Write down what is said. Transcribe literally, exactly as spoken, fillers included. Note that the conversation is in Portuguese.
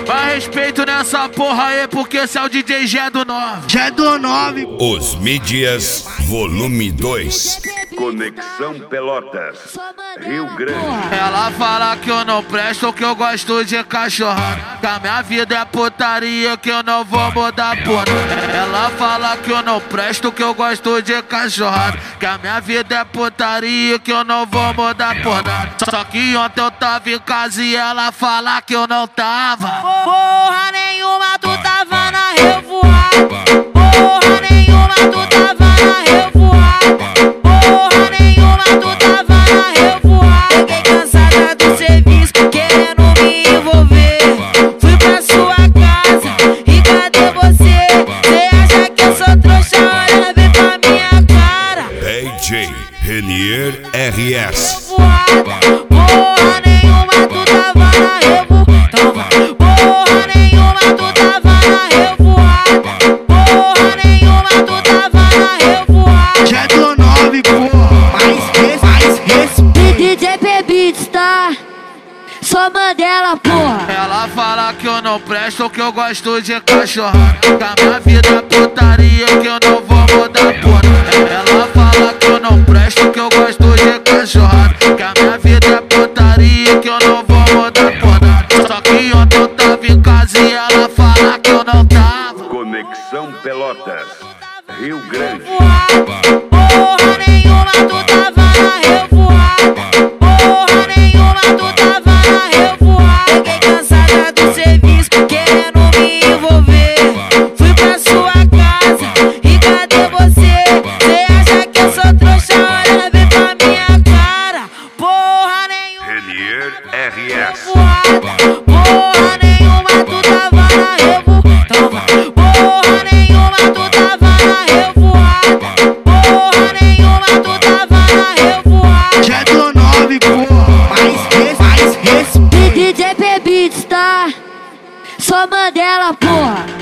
Mas respeito nessa porra aí, porque esse é o D J Gé do nove. Gé do nove. Os Mídias, volume dois. Conexão Pelotas, Rio Grande. Ela fala que eu não presto, que eu gosto de cachorrada, que a minha vida é putaria, que eu não vou mudar por nada. Ela fala que eu não presto, que eu gosto de cachorrada, que a minha vida é putaria, que eu não vou mudar por nada. Só que ontem eu tava em casa e ela fala que eu não tava. Porra nenhuma, tu tava na revoada. Porra nenhuma, tu tava na revoada. Porra nenhuma, tu tava na revoada. Fiquei cansada do serviço, querendo me envolver. Fui pra sua casa e cadê você? Cê acha que eu sou trouxa? Olha bem pra minha cara. D J Renier R S. Porra nenhuma, tu tava na revoada. Porra nenhuma, tu tava na revoada. Porra nenhuma, tu tava na revoada. Gé do nove, porra. Mais res, mais respeito. D J P Beats, tá? Só Mandela, porra. Ela fala que eu não presto, que eu gosto de cachorrada, que a minha vida é putaria, que eu não vou mudar por nada. Ela fala que eu não presto, que eu gosto de cachorrada, que a minha vida é putaria, que eu não vou mudar por nada. Só que ontem eu tava em casa e ela fala que eu não tava. Conexão Pelotas, Rio Grande. Porra nenhuma, tu tava na revoada. Porra nenhuma, tu tava na revoada. Fiquei cansada do serviço, querendo me envolver. Fui pra sua casa e cadê você? Cê acha que eu sou trouxa? Olha bem pra minha cara. Porra nenhuma, Renier R S. porra nenhuma, tu tava na revoada. Porra nenhuma, tu tava na revoada. Porra nenhuma, tu tava na revoada. Gé do nove, porra. Mais res, mais respeito. D J P Beats, tá? Só Mandela, porra.